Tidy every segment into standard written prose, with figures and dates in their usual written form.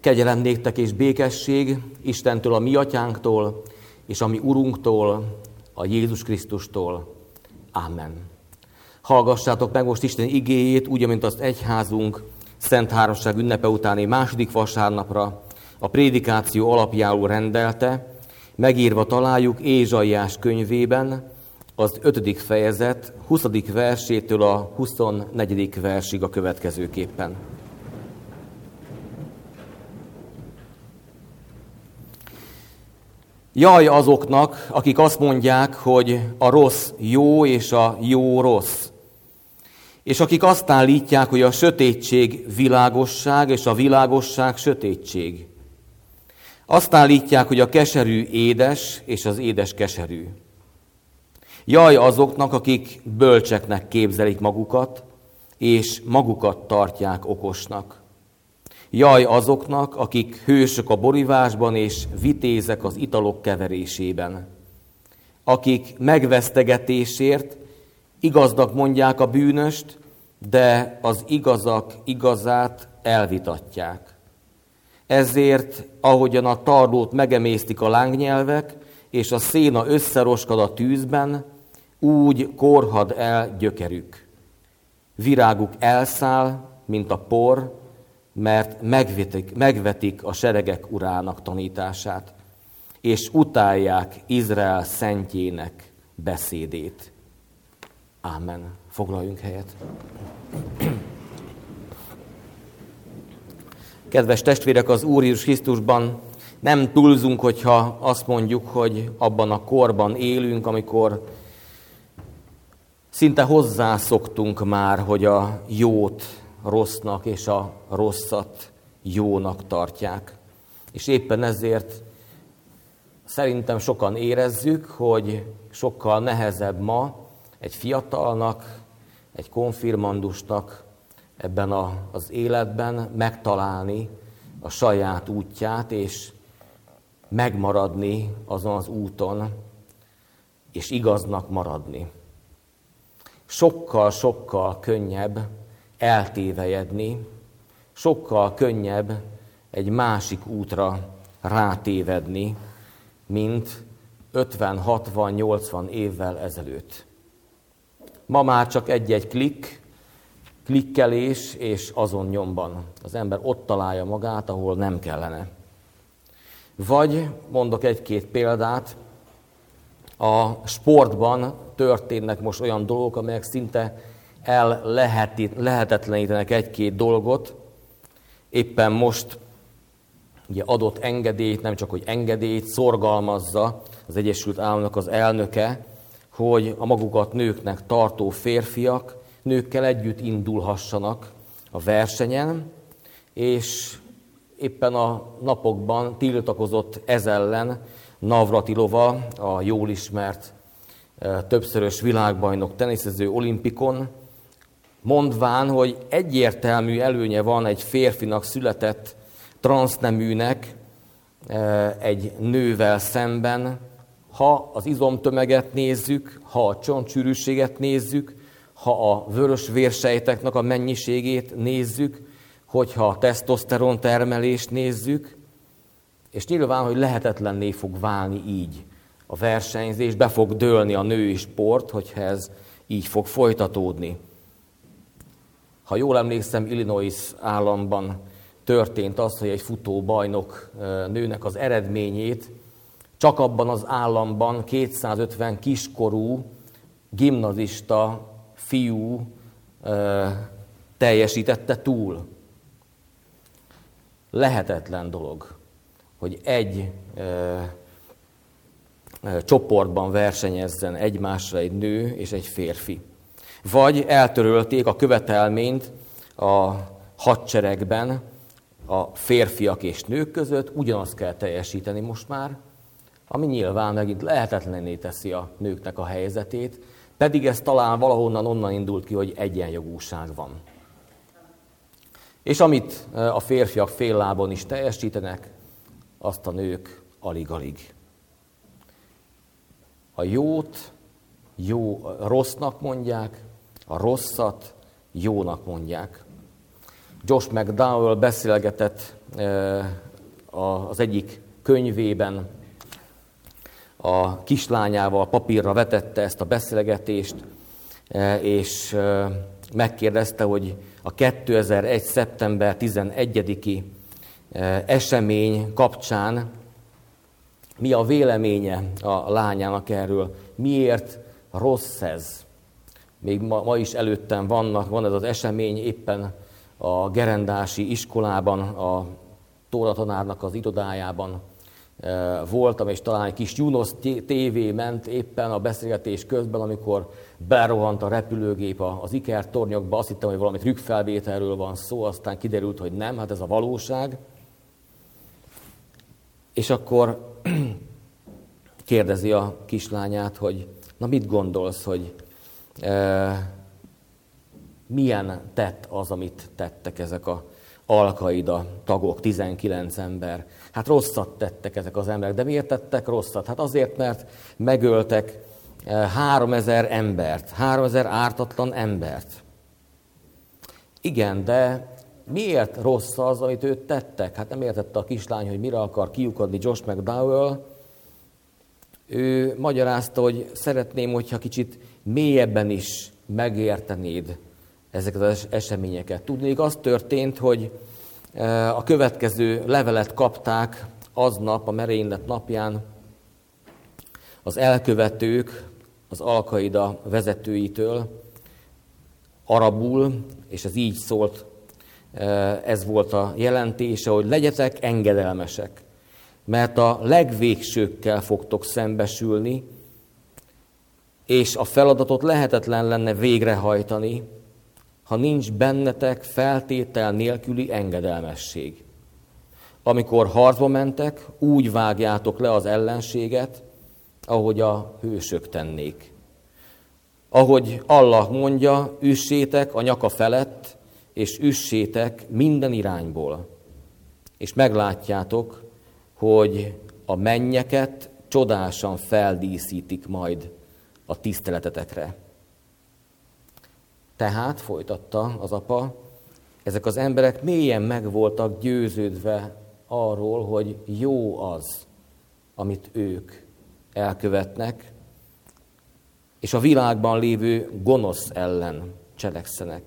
Kegyelem néktek és békesség Istentől, a mi atyánktól, és a mi Urunktól, a Jézus Krisztustól. Amen. Hallgassátok meg most Isten igéjét, úgy, amint azt egyházunk Szent Háromság ünnepe utáni második vasárnapra a prédikáció alapjául rendelte, megírva találjuk Ézsaiás könyvében, az 5. fejezet 20. versétől a 24. versig a következőképpen. Jaj azoknak, akik azt mondják, hogy a rossz jó és a jó rossz, és akik azt állítják, hogy a sötétség világosság és a világosság sötétség. Azt állítják, hogy a keserű édes és az édes keserű. Jaj azoknak, akik bölcseknek képzelik magukat, és magukat tartják okosnak. Jaj azoknak, akik hősök a borivásban, és vitézek az italok keverésében. Akik megvesztegetésért igaznak mondják a bűnöst, de az igazak igazát elvitatják. Ezért, ahogyan a tardót megemésztik a lángnyelvek, és a széna összeroskad a tűzben, úgy korhad el gyökerük. Viráguk elszáll, mint a por, mert megvetik a seregek urának tanítását, és utálják Izrael szentjének beszédét. Ámen. Foglaljunk helyet. Kedves testvérek, az Úr Jézus Krisztusban nem túlzunk, hogyha azt mondjuk, hogy abban a korban élünk, amikor szinte hozzászoktunk már, hogy a jót rossznak és a rosszat jónak tartják. És éppen ezért szerintem sokan érezzük, hogy sokkal nehezebb ma egy fiatalnak, egy konfirmandusnak ebben az életben megtalálni a saját útját, és megmaradni azon az úton, és igaznak maradni. Sokkal könnyebb eltévejedni, sokkal könnyebb egy másik útra rátévedni, mint 50-60-80 évvel ezelőtt. Ma már csak egy-egy klikkelés, és azon nyomban az ember ott találja magát, ahol nem kellene. Vagy, mondok egy-két példát, a sportban történnek most olyan dolgok, amelyek szinte lehetetlenítenek egy-két dolgot. Éppen most ugye adott engedélyt, nem csak hogy engedélyt, szorgalmazza az Egyesült Államok az elnöke, hogy a magukat nőknek tartó férfiak nőkkel együtt indulhassanak a versenyen, és éppen a napokban tiltakozott ez ellen Navratilova, a jól ismert többszörös világbajnok teniszező olimpikon, mondván, hogy egyértelmű előnye van egy férfinak született transzneműnek egy nővel szemben, ha az izomtömeget nézzük, ha a csontsűrűséget nézzük, ha a vörös vérsejteknek a mennyiségét nézzük, hogyha a tesztoszteron termelést nézzük, és nyilván, hogy lehetetlenné fog válni így a versenyzés, be fog dőlni a női sport, hogyha ez így fog folytatódni. Ha jól emlékszem, Illinois államban történt az, hogy egy futóbajnok nőnek az eredményét csak abban az államban 250 kiskorú gimnazista fiú teljesítette túl. Lehetetlen dolog, hogy egy csoportban versenyezzen egymásra egy nő és egy férfi. Vagy eltörölték a követelményt a hadseregben a férfiak és nők között, ugyanazt kell teljesíteni most már, ami nyilván megint lehetetlenné teszi a nőknek a helyzetét, pedig ez talán valahonnan onnan indult ki, hogy egyenjogúság van. És amit a férfiak fél lábon is teljesítenek, azt a nők alig-alig. A jót rossznak mondják, a rosszat jónak mondják. Josh McDowell beszélgetett az egyik könyvében, a kislányával papírra vetette ezt a beszélgetést, és megkérdezte, hogy a 2001. szeptember 11-i esemény kapcsán mi a véleménye a lányának erről, miért rossz ez. Még ma is előttem van ez az esemény, éppen a gerendási iskolában, a tóratanárnak az irodájában voltam, és talán egy kis Junos TV ment éppen a beszélgetés közben, amikor berohant a repülőgép az ikertornyokba. Azt hittem, hogy valami trükkfelvételről van szó, aztán kiderült, hogy nem, hát ez a valóság. És akkor kérdezi a kislányát, hogy na mit gondolsz, hogy milyen tett az, amit tettek ezek a Al-Qaida tagok, 19 ember. Hát rosszat tettek ezek az emberek. De miért tettek rosszat? Hát azért, mert megöltek 3000 embert, 3000 ártatlan embert. Igen, de miért rossz az, amit őt tettek? Hát nem értette a kislány, hogy mire akar kiukadni Josh McDowell. Ő magyarázta, hogy szeretném, hogyha kicsit mélyebben is megértenéd ezeket az eseményeket. Tudnék, az történt, hogy a következő levelet kapták aznap, a merénylet napján az elkövetők, az Al-Qaida vezetőitől arabul, és ez így szólt, ez volt a jelentése, hogy legyetek engedelmesek, mert a legvégsőkkel fogtok szembesülni, és a feladatot lehetetlen lenne végrehajtani, ha nincs bennetek feltétel nélküli engedelmesség. Amikor harcba mentek, úgy vágjátok le az ellenséget, ahogy a hősök tennék. Ahogy Allah mondja, üssétek a nyaka felett, és üssétek minden irányból. És meglátjátok, hogy a mennyeket csodásan feldíszítik majd a tiszteletetekre. Tehát, folytatta az apa, ezek az emberek mélyen meg voltak győződve arról, hogy jó az, amit ők elkövetnek, és a világban lévő gonosz ellen cselekszenek.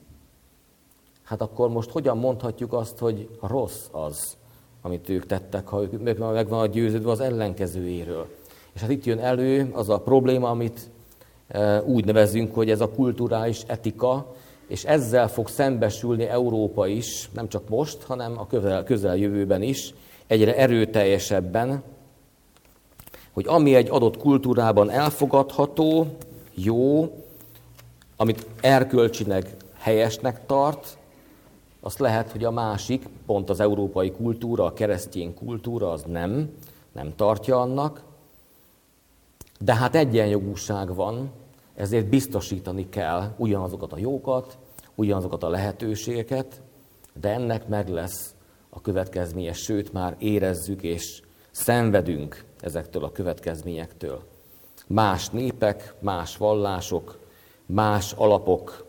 Hát akkor most hogyan mondhatjuk azt, hogy rossz az, amit ők tettek, ha ők meg van győződve az ellenkezőjéről? És hát itt jön elő az a probléma, amit úgy nevezünk, hogy ez a kulturális etika, és ezzel fog szembesülni Európa is, nem csak most, hanem a közeljövőben is, egyre erőteljesebben, hogy ami egy adott kultúrában elfogadható, jó, amit erkölcsileg helyesnek tart, azt lehet, hogy a másik, pont az európai kultúra, a keresztény kultúra, az nem tartja annak, de hát egyenjogúság van, ezért biztosítani kell ugyanazokat a jókat, ugyanazokat a lehetőségeket, de ennek meg lesz a következménye, sőt már érezzük és szenvedünk ezektől a következményektől. Más népek, más vallások, más alapok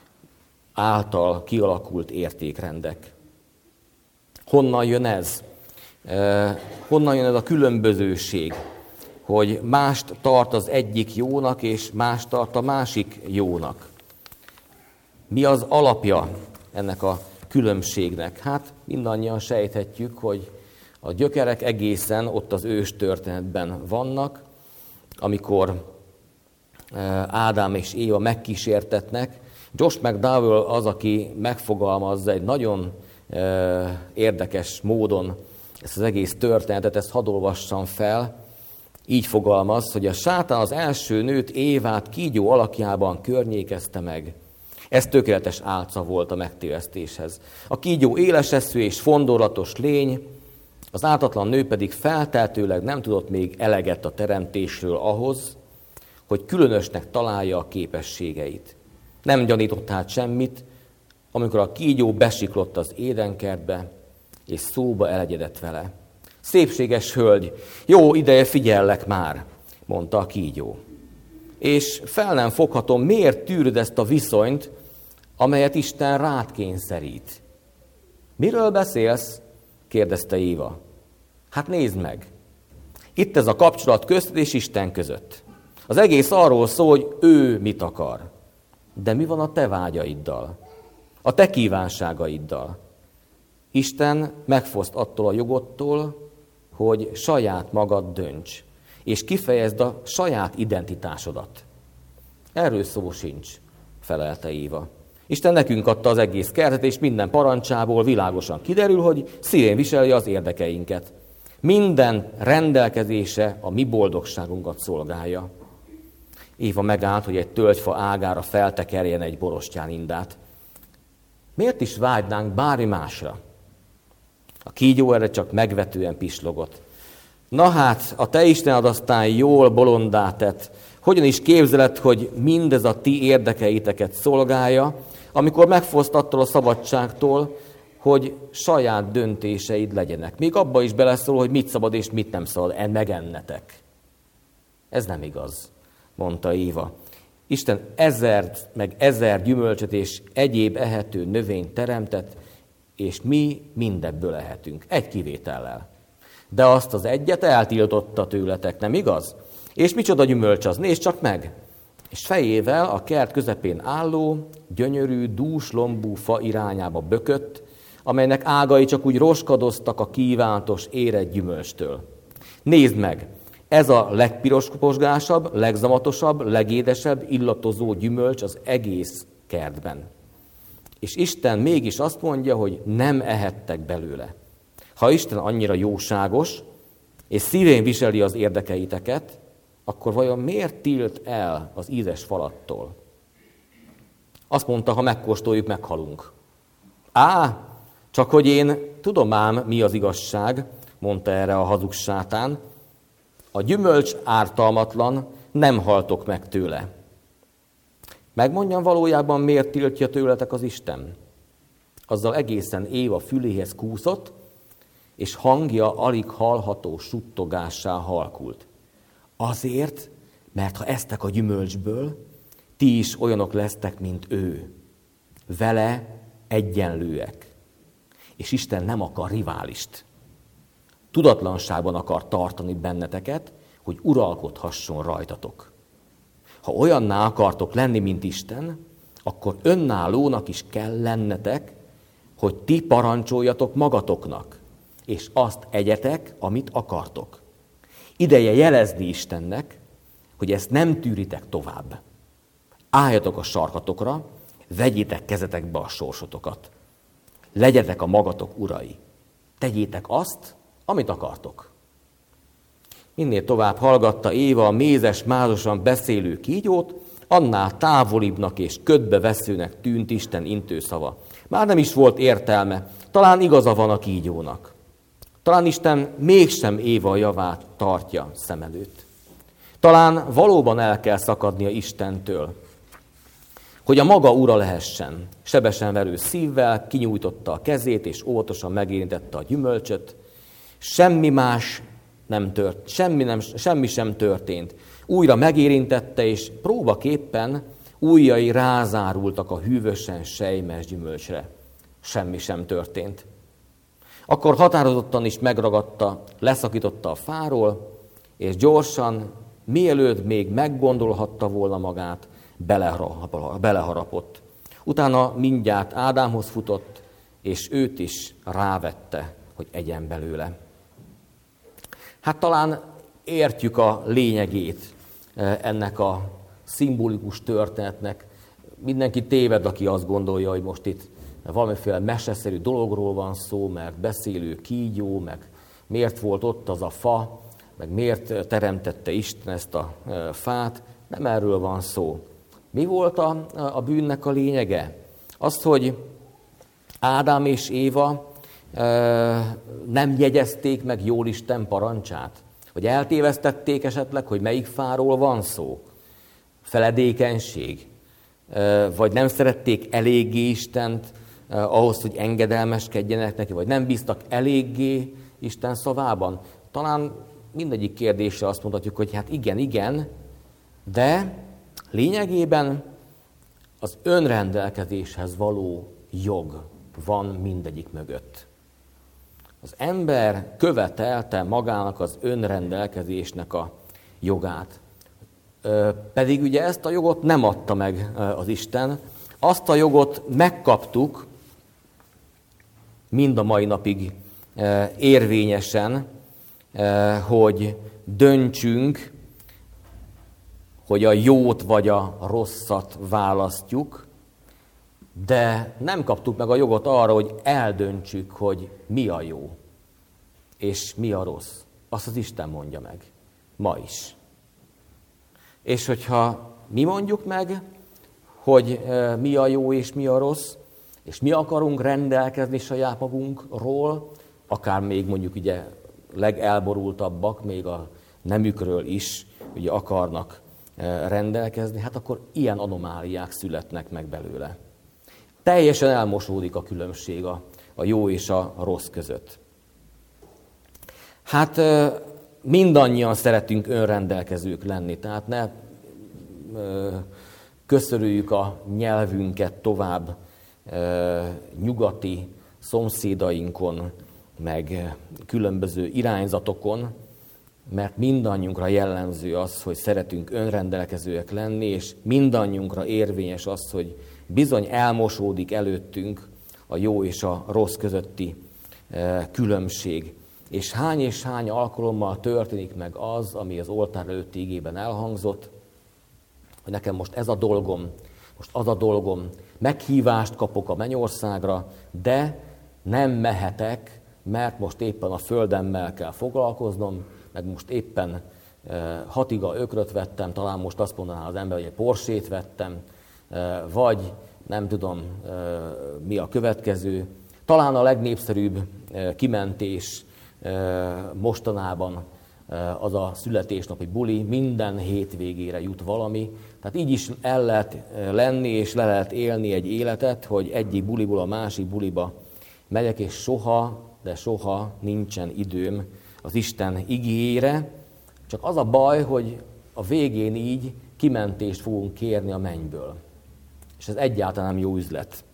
által kialakult értékrendek. Honnan jön ez? Honnan jön ez a különbözőség? Hogy mást tart az egyik jónak, és mást tart a másik jónak. Mi az alapja ennek a különbségnek? Hát mindannyian sejthetjük, hogy a gyökerek egészen ott az ős történetben vannak, amikor Ádám és Éva megkísértetnek. Josh McDowell az, aki megfogalmazza egy nagyon érdekes módon ezt az egész történetet, ezt hadd olvassam fel. Így fogalmaz, hogy a sátán az első nőt, Évát kígyó alakjában környékezte meg. Ez tökéletes álca volt a megtévesztéshez. A kígyó éleseszű és fondorlatos lény, az ártatlan nő pedig feltehetőleg nem tudott még eleget a teremtésről ahhoz, hogy különösnek találja a képességeit. Nem gyanított hát semmit, amikor a kígyó besiklott az édenkertbe, és szóba elegyedett vele. Szépséges hölgy, jó ideje figyellek már, mondta a kígyó. És fel nem foghatom, miért tűröd ezt a viszonyt, amelyet Isten rád kényszerít. Miről beszélsz? Kérdezte Éva. Hát nézd meg. Itt ez a kapcsolat közted és Isten között. Az egész arról szól, hogy ő mit akar. De mi van a te vágyaiddal? A te kívánságaiddal? Isten megfoszt attól a jogodtól, hogy saját magad dönts, és kifejezd a saját identitásodat. Erről szó sincs, felelte Éva. Isten nekünk adta az egész kertet, és minden parancsából világosan kiderül, hogy szívén viseli az érdekeinket. Minden rendelkezése a mi boldogságunkat szolgálja. Éva megállt, hogy egy tölgyfa ágára feltekerjen egy borostyánindát. Miért is vágynánk bármi másra? A kígyó erre csak megvetően pislogott. Na hát, a te Istened aztán jól bolondá tett. Hogyan is képzeled, hogy mindez a ti érdekeiteket szolgálja, amikor megfoszt attól a szabadságtól, hogy saját döntéseid legyenek. Még abba is beleszól, hogy mit szabad és mit nem szabad megennetek. Ez nem igaz, mondta Éva. Isten 1000 meg 1000 gyümölcsöt és egyéb ehető növényt teremtett, és mi mindebből ehetünk, egy kivétellel. De azt az egyet eltiltotta tőletek, nem igaz? És micsoda gyümölcs az, nézd csak meg! És fejével a kert közepén álló, gyönyörű, dús lombú fa irányába bökött, amelynek ágai csak úgy roskadoztak a kívántos érett gyümölcstől. Nézd meg! Ez a legpiroskosgásabb, legzamatosabb, legédesebb, illatozó gyümölcs az egész kertben. És Isten mégis azt mondja, hogy nem ehettek belőle. Ha Isten annyira jóságos, és szívén viseli az érdekeiteket, akkor vajon miért tilt el az ízes falattól? Azt mondta, ha megkóstoljuk, meghalunk. Csak hogy én tudom ám, mi az igazság, mondta erre a hazug sátán. A gyümölcs ártalmatlan, nem haltok meg tőle. Megmondjam valójában, miért tiltja tőletek az Isten? Azzal egészen Éva füléhez kúszott, és hangja alig hallható suttogássá halkult. Azért, mert ha esztek a gyümölcsből, ti is olyanok lesztek, mint ő. Vele egyenlőek. És Isten nem akar riválist. Tudatlanságban akar tartani benneteket, hogy uralkodhasson rajtatok. Ha olyanná akartok lenni, mint Isten, akkor önállónak is kell lennetek, hogy ti parancsoljatok magatoknak, és azt egyetek, amit akartok. Ideje jelezni Istennek, hogy ezt nem tűritek tovább. Álljatok a sarkatokra, vegyétek kezetekbe a sorsotokat. Legyetek a magatok urai. Tegyétek azt, amit akartok. Minél tovább hallgatta Éva a mézes, mázosan beszélő kígyót, annál távolibbnak és ködbeveszőnek tűnt Isten intőszava. Már nem is volt értelme, talán igaza van a kígyónak. Talán Isten mégsem Éva javát tartja szem előtt. Talán valóban el kell szakadnia Istentől, hogy a maga ura lehessen. Sebesen verő szívvel kinyújtotta a kezét, és óvatosan megérintette a gyümölcsöt. Semmi sem történt. Újra megérintette, és próbaképpen ujjai rázárultak a hűvösen sejmes gyümölcsre. Semmi sem történt. Akkor határozottan is megragadta, leszakította a fáról, és gyorsan, mielőtt még meggondolhatta volna magát, beleharapott. Utána mindjárt Ádámhoz futott, és őt is rávette, hogy egyen belőle. Hát talán értjük a lényegét ennek a szimbolikus történetnek. Mindenki téved, aki azt gondolja, hogy most itt valamiféle meseszerű dologról van szó, mert beszélő kígyó, meg miért volt ott az a fa, meg miért teremtette Isten ezt a fát. Nem erről van szó. Mi volt a bűnnek a lényege? Az, hogy Ádám és Éva nem jegyezték meg jól Isten parancsát? Vagy eltévesztették esetleg, hogy melyik fáról van szó? Feledékenység? Vagy nem szerették eléggé Istent ahhoz, hogy engedelmeskedjenek neki? Vagy nem bíztak eléggé Isten szavában? Talán mindegyik kérdésre azt mondhatjuk, hogy hát igen, de lényegében az önrendelkezéshez való jog van mindegyik mögött. Az ember követelte magának az önrendelkezésnek a jogát. Pedig ugye ezt a jogot nem adta meg az Isten. Azt a jogot megkaptuk, mind a mai napig érvényesen, hogy döntsünk, hogy a jót vagy a rosszat választjuk, de nem kaptuk meg a jogot arra, hogy eldöntsük, hogy mi a jó és mi a rossz. Azt az Isten mondja meg, ma is. És hogyha mi mondjuk meg, hogy mi a jó és mi a rossz, és mi akarunk rendelkezni saját magunkról, akár még mondjuk ugye legelborultabbak, még a nemükről is ugye akarnak rendelkezni, hát akkor ilyen anomáliák születnek meg belőle. Teljesen elmosódik a különbség a jó és a rossz között. Hát mindannyian szeretünk önrendelkezők lenni, tehát ne köszörüljük a nyelvünket tovább nyugati szomszédainkon, meg különböző irányzatokon, mert mindannyiunkra jellemző az, hogy szeretünk önrendelkezőek lenni, és mindannyiunkra érvényes az, hogy bizony elmosódik előttünk a jó és a rossz közötti különbség. És hány alkalommal történik meg az, ami az oltár előtti igében elhangzott, hogy nekem most ez a dolgom, most az a dolgom, meghívást kapok a mennyországra, de nem mehetek, mert most éppen a földemmel kell foglalkoznom, meg most éppen 6 iga ökröt vettem, talán most azt mondaná az ember, hogy egy Porsét vettem, vagy nem tudom, mi a következő. Talán a legnépszerűbb kimentés mostanában az a születésnapi buli, minden hétvégére jut valami. Tehát így is el lehet lenni, és le lehet élni egy életet, hogy egyik buliból a másik buliba megyek, és soha, de soha nincsen időm az Isten igéjére. Csak az a baj, hogy a végén így kimentést fogunk kérni a mennyből. És ez egyáltalán nem jó üzlet.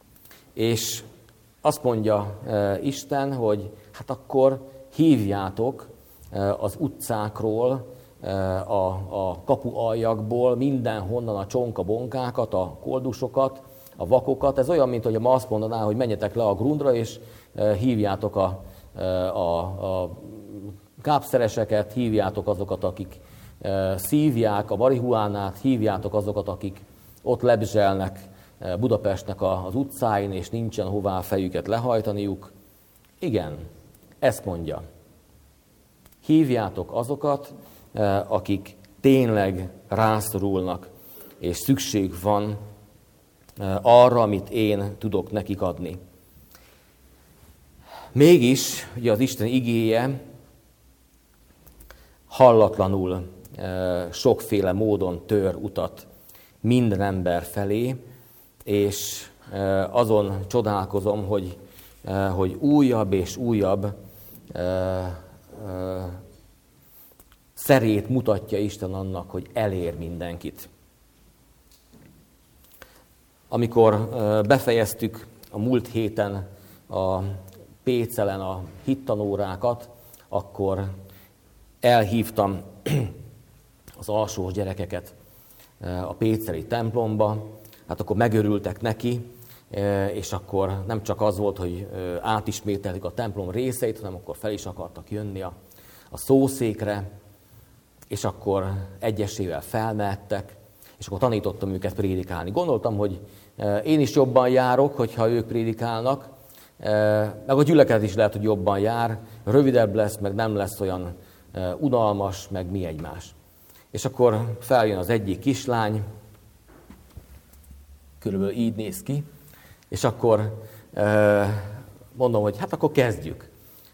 És azt mondja Isten, hogy hát akkor hívjátok az utcákról, a kapualjakból, mindenhonnan a csonkabonkákat, a koldusokat, a vakokat. Ez olyan, mint hogy ma azt mondaná, hogy menjetek le a grundra, és hívjátok a kápszereseket, hívjátok azokat, akik szívják a marihuánát, hívjátok azokat, akik ott lebzselnek Budapestnek az utcáin, és nincsen hová a fejüket lehajtaniuk. Igen, ezt mondja. Hívjátok azokat, akik tényleg rászorulnak, és szükség van arra, amit én tudok nekik adni. Mégis, ugye az Isten igéje hallatlanul sokféle módon tör utat minden ember felé, és azon csodálkozom, hogy újabb és újabb szerét mutatja Isten annak, hogy elér mindenkit. Amikor befejeztük a múlt héten a Pécelen a hittanórákat, akkor elhívtam az alsós gyerekeket a péceli templomba, hát akkor megörültek neki, és akkor nem csak az volt, hogy átismételték a templom részeit, hanem akkor fel is akartak jönni a szószékre, és akkor egyesével felmehettek, és akkor tanítottam őket prédikálni. Gondoltam, hogy én is jobban járok, hogyha ők prédikálnak, meg a gyülekezet is lehet, hogy jobban jár, rövidebb lesz, meg nem lesz olyan unalmas, meg mi egymás. És akkor feljön az egyik kislány, körülbelül így néz ki, és akkor mondom, hogy hát akkor kezdjük.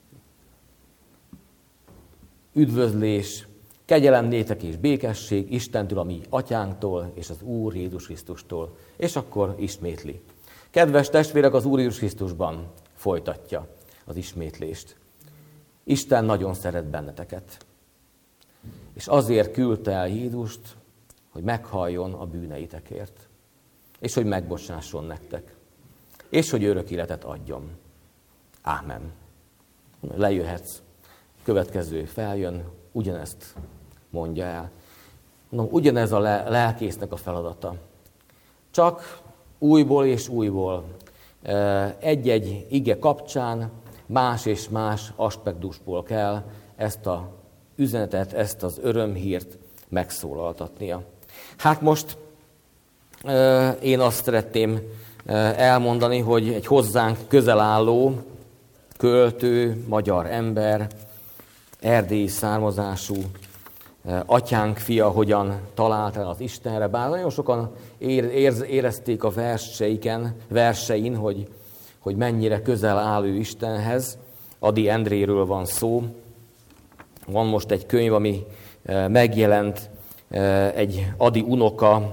Üdvözlés, kegyelem néktek és békesség Istentől, a mi atyánktól, és az Úr Jézus Krisztustól. És akkor ismétli. Kedves testvérek, az Úr Jézus Krisztusban folytatja az ismétlést. Isten nagyon szeret benneteket. És azért küldte el Jézust, hogy meghalljon a bűneitekért. És hogy megbocsásson nektek. és hogy örök életet adjon. Ámen. Lejöhetsz. Következő feljön, ugyanezt mondja el. Mondom, ugyanez a lelkésznek a feladata. Csak újból és újból egy-egy ige kapcsán más és más aspektusból kell ezt a üzenetet, ezt az örömhírt megszólaltatnia. Hát most én azt szeretném elmondani, hogy egy hozzánk közel álló költő, magyar ember, erdélyi származású atyánk fia hogyan talált el az Istenre, bár nagyon sokan érezték a versein, hogy mennyire közel áll ő Istenhez. Ady Endréről van szó. Van most egy könyv, ami megjelent, egy Ady unoka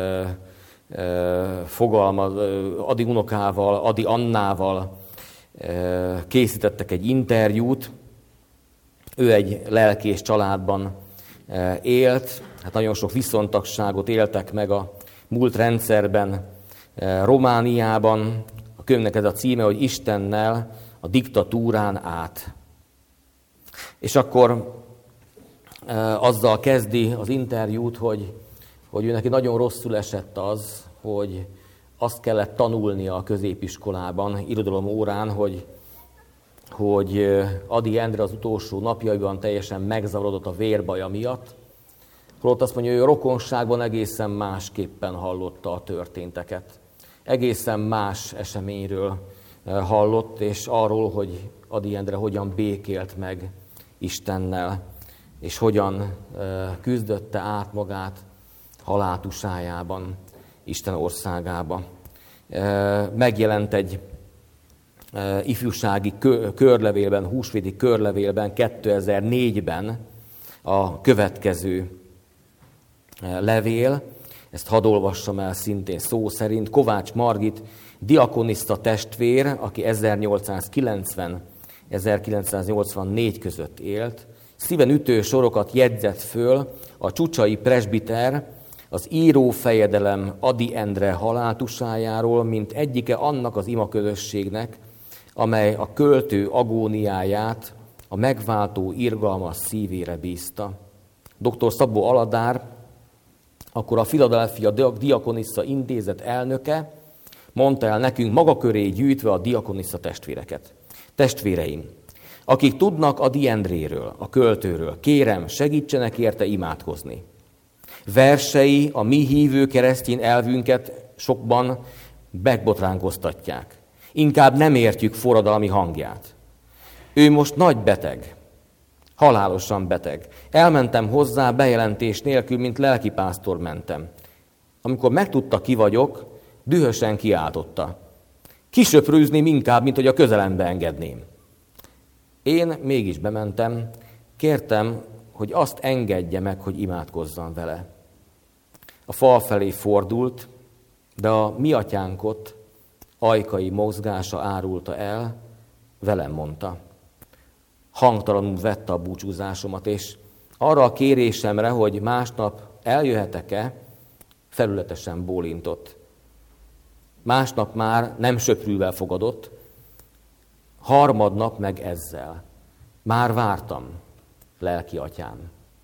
Ady unokával, Ady Annával készítettek egy interjút. Ő egy lelkész családban élt, hát nagyon sok viszontagságot éltek meg a múlt rendszerben Romániában. A könyvnek ez a címe, hogy Istennel a diktatúrán át. És akkor azzal kezdi az interjút, hogy ő neki nagyon rosszul esett az, hogy azt kellett tanulnia a középiskolában, irodalom órán, hogy Ady Endre az utolsó napjaiban teljesen megzavarodott a vérbaja miatt. Holott azt mondja, hogy a rokonságban egészen másképpen hallotta a történteket. Egészen más eseményről hallott, és arról, hogy Ady Endre hogyan békélt meg Istennel, és hogyan küzdötte át magát haláltusájában, Isten országába. Megjelent egy ifjúsági körlevélben, húsvéti körlevélben 2004-ben a következő levél, ezt hadd olvassam el szintén szó szerint. Kovács Margit diakoniszta testvér, aki 1890-1984 között élt, szíven ütő sorokat jegyzett föl a csucsai presbiter az írófejedelem Ady Endre haláltusájáról, mint egyike annak az imaközösségnek, amely a költő agóniáját a megváltó irgalmas szívére bízta. Dr. Szabó Aladár, akkor a Philadelphia Diakonissza Intézet elnöke, mondta el nekünk maga köré gyűjtve a diakonissza testvéreket. Testvéreim, akik tudnak Ady Endréről, a költőről, kérem, segítsenek érte imádkozni. Versei a mi hívő keresztény elvünket sokban megbotránkoztatják. Inkább nem értjük forradalmi hangját. Ő most nagy beteg, halálosan beteg. Elmentem hozzá bejelentés nélkül, mint lelkipásztor mentem. Amikor megtudta, ki vagyok, dühösen kiáltotta. Kisöprőzném inkább, mint hogy a közelembe engedném. Én mégis bementem, kértem, hogy azt engedje meg, hogy imádkozzam vele. A fal felé fordult, de a mi atyánkot ajkai mozgása árulta el, velem mondta. Hangtalanul vette a búcsúzásomat, és arra a kérésemre, hogy másnap eljöhetek-e, felületesen bólintott. Másnap már nem söprűvel fogadott, harmadnap meg ezzel. Már vártam, lelki atyám.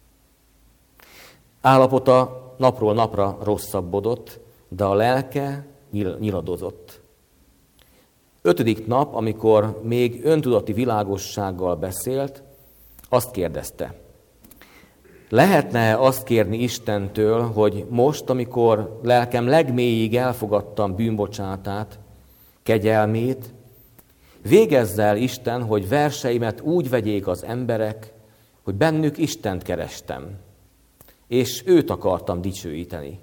Állapota napról napra rosszabbodott, de a lelke nyiladozott. 5. nap, amikor még öntudati világossággal beszélt, azt kérdezte. Lehetne azt kérni Istentől, hogy most, amikor lelkem legmélyig elfogadtam bűnbocsátát, kegyelmét, végezze el Isten, hogy verseimet úgy vegyék az emberek, hogy bennük Istent kerestem, és őt akartam dicsőíteni.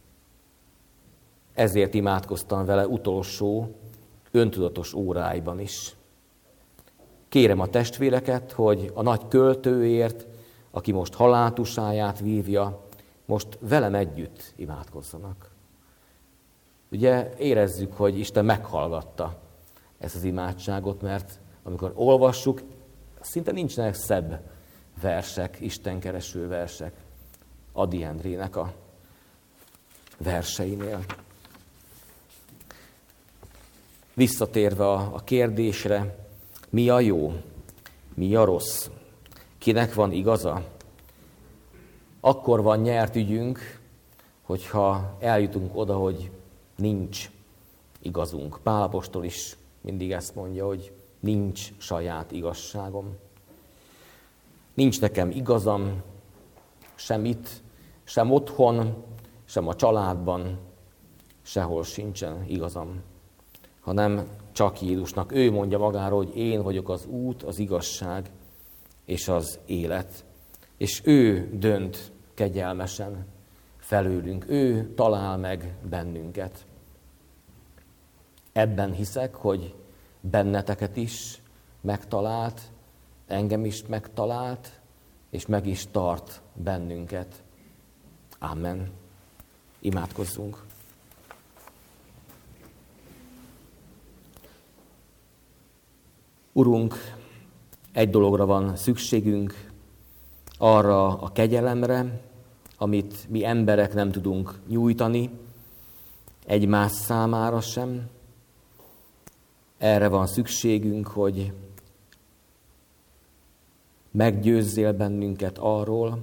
Ezért imádkoztam vele utolsó, öntudatos óráiban is. Kérem a testvéreket, hogy a nagy költőért, aki most haláltusáját vívja, most velem együtt imádkozzanak. Ugye érezzük, hogy Isten meghallgatta ezt az imádságot, mert amikor olvassuk, szinte nincsenek szebb versek, istenkereső versek Ady Endrének a verseinél. Visszatérve a kérdésre, mi a jó, mi a rossz, kinek van igaza? Akkor van nyert ügyünk, hogyha eljutunk oda, hogy nincs igazunk. Pál apostol is mindig ezt mondja, hogy nincs saját igazságom. Nincs nekem igazam semmit, sem otthon, sem a családban, sehol sincsen igazam, hanem csak Jézusnak. Ő mondja magáról, hogy én vagyok az út, az igazság és az élet. És ő dönt kegyelmesen felőlünk, ő talál meg bennünket. Ebben hiszek, hogy benneteket is megtalált, engem is megtalált, és meg is tart bennünket. Amen. Imádkozzunk. Urunk, egy dologra van szükségünk, arra a kegyelemre, amit mi emberek nem tudunk nyújtani, egymás számára sem. Erre van szükségünk, hogy meggyőzzél bennünket arról,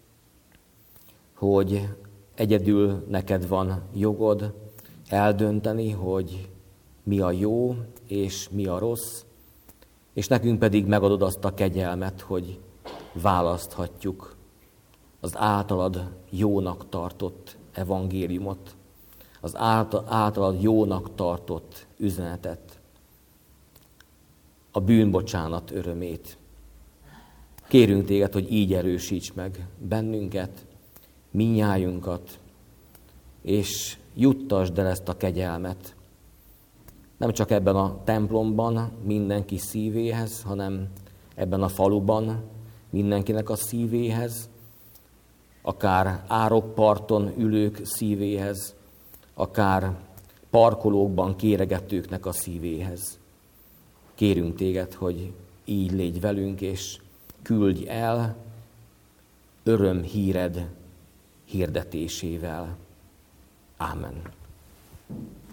hogy egyedül neked van jogod eldönteni, hogy mi a jó és mi a rossz, és nekünk pedig megadod azt a kegyelmet, hogy választhatjuk az általad jónak tartott evangéliumot, az általad jónak tartott üzenetet, a bűnbocsánat örömét. Kérünk téged, hogy így erősíts meg bennünket, mindnyájunkat, és juttasd el ezt a kegyelmet, nem csak ebben a templomban mindenki szívéhez, hanem ebben a faluban mindenkinek a szívéhez, akár árokparton ülők szívéhez, akár parkolókban kéregetőknek a szívéhez. Kérünk téged, hogy így légy velünk, és küldj el örömhíred hirdetésével. Ámen.